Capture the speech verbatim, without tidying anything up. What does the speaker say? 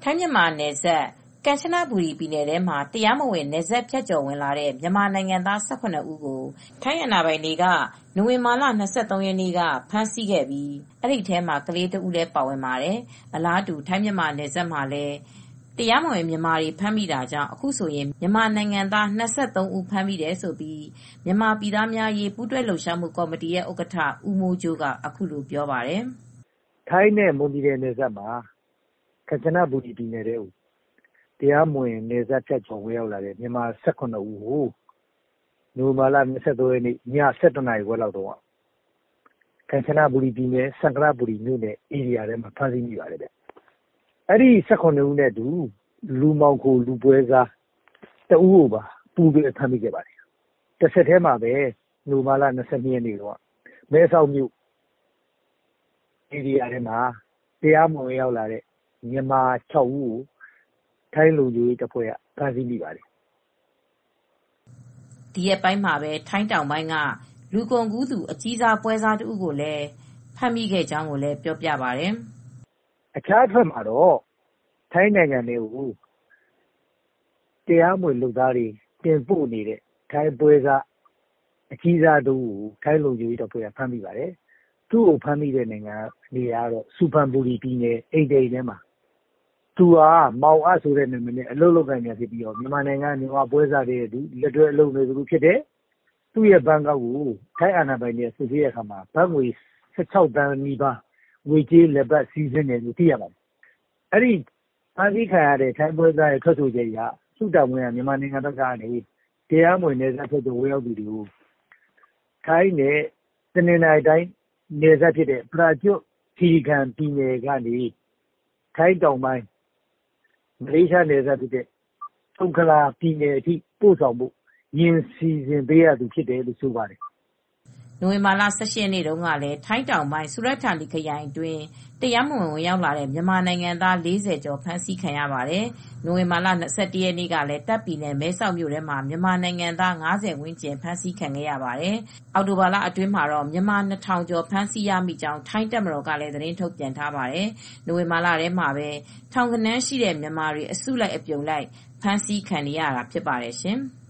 ထိုင်းမြန်မာနယ်စပ်ကမ်ချနဘူရီပြည်နယ်ထဲမှာတရားမဝင်နယ်စပ်ဖြတ်ကျော်ဝင်လာတဲ့မြန်မာနိုင်ငံသား၁၇ဦးကိုထိုင်းအာဏာပိုင်တွေကနိုဝင်ဘာလ၂၃ရက်နေ့ကဖမ်းဆီးခဲ့ပြီးအဲဒီထဲမှာကလေးတဦးလည်းပါဝင်ပါတယ်။အလားတူထိုင်းမြန်မာနယ်စပ်မှာလည်းတရားမဝင်မြန်မာတွေဖမ်းမိတာကြောင့်အခုဆိုရင်မြန်မာနိုင်ငံသား၂၃ဦးဖမ်းမိတယ်လို့မြန်မာပြည်သားများရေးပူးတွဲလှုပ်ရှားမှုကော်မတီရဲ့ဥက္ကဋ္ဌဦးမိုးကြိုးကအခုလိုပြောပါတယ်။“ထိုင်းနဲ့မွန်ပြည်နယ်နယ်စပ်မှာကမ်ချနဘူရီပြည်နယ်ထဲကိုတရားမဝင်နယ်စပ်ဖြတ်ကျော်ဝင်ရောက်လာတဲ့မြန်မာ၁၇ဦးကိုနိုဝင်ဘာလ၂၃ရက်နေ့ည၁၁နာရီခွဲလောက်တုန်းကကမ်ချနဘူရီပြည်နယ်စံခရဘူရီမြို့နယ်ဧရိယာထဲမှာဖမ်းဆီးမိပါတယ်။အဲဒီ၁၇ဦးနဲ့အတူလူမှောင်ခိုလူပွဲစားတဦးကိုပါပူးတွဲဖမ်းမိခဲ့ပါတယ်။တဆက်တည်းမှာပဲနိုဝင်ဘာလ၂၂ရက်နေ့တုန်းကမဲဆောက်မြို့ဧရိယာထဲမှာတရားမဝင်ရောက်လာတဲ့မြန်မာ၆ဦးကိုထိုင်းလုံခြုံရေးတပ်ဖွဲ့ကဖမ်းဆီးမိပါတယ်။ဒီရက်ပိုင်းမှာပဲထိုင်းတောင်ပိုင်းကလူကုန်ကူးသူအကြီးစားပွဲစားတဦးကိုလည်းဖမ်းမိခဲ့ကြောင်းကိုလည်းပြောပြပါတယ်။“အခြားတဘက်မှာတော့ထိုင်းနိုင်ငံထဲကိုတရားမဝင်လုပ်သားတွေတင်ပို့နေတဲ့ထိုင်းပွဲစားအကြီးစားတဦးကိုထိုင်းလုံခြုံရေးတပ်ဖွဲ့ကဖမ်းမိပါတယ်။သူ့ကိုဖမ်းမိတဲ့နိုင်ငံနေရာကတော့ဆူဖန်ဘူရီပြည်နယ်အိမ်ဒိန်ထဲမှာသူဟာမောင်အဆိုတဲ့နာမည်နဲ့အလုပ်လုပ်ကိုင်နေတာဖြစ်ပြီးမြန်မာနိုင်ငံမြန်မာပွဲစားတွေရဲ့လက်တွဲအလုပ်နေသူဖြစ်တယ်။သူ့ရဲ့ဘဏ်ကောက်ကိုထိုင်းအာဏာပိုင်တွေကစစ်ဆေးတဲ့အခါမှာဘတ်ငွေ၁၆သန်းနီးပါးငွေကြေးလက်ပတ်စီးဆင်းတယ်လို့သိရပါတယ်။အဲဒီဖမ်းဆီးခံရတဲ့ထိုင်းပွဲစားရဲ့ထွက်ဆိုချက်အရသူ့တာဝန်ကမြန်မာနိုင်ငံဘက်ကနေတရားမဝင်နယ်စပ်ဖြတ်ကျော်ဝင်ရောက်သူတွေကိုထိုင်းနဲ့တနင်္သာရီတိုင်းနယ်စပ်ဖြစ်တဲ့ပရာကျွတ်ခီရီကန်ပြည်နယ်ကနေထိုင်းတောင်ပိုင်းမလေးရှားနယ်စပ်ဖြစ်တဲ့ဆုံခလာပြည်နယ်အထိပို့ဆောင်ဖို့ယာဉ်စီစဉ်ပေးရသူဖြစ်တယ်လို့ဆိုပါတယ်။ ”နိုဝင်ဘာလ၁၈ရက်နေ့တုန်းကလည်းထိုင်းတောင်ပိုင်းစူရတ်ဌာနီခရိုင်အတွင်းတရားမဝင်ဝင်ရောက်လာတဲ့မြန်မာနိုင်ငံသား၄၀ကျော်ဖမ်းဆီးခံရပါတယ်။နိုဝင်ဘာလ၂၁ရက်နေ့ကလည်းတာ့ခ်ပြည်နယ်မဲဆောက်မြို့ထဲမှာမြန်မာနိုင်ငံသား၅၀ဝန်းကျင်ဖမ်းဆီးခံခဲ့ရပါတယ်။အောက်တိုဘာလအတွင်းမှာတော့မြန်မာ၂ထောင်ကျော်ဖမ်းဆီးရမိကြောင်းထိုင်းတပ်မတော်ကလည်းသတင်းထုတ်ပြန်ထားပါတယ်။နိုဝင်ဘာလထဲမှာပဲထောင်ဂဏန်းရှိတဲ့မြန်မာတွေအစုလိုက်အပြုံလိုက်ဖမ်းဆီးခံနေရတာဖြစ်ပါတယ်ရှင်။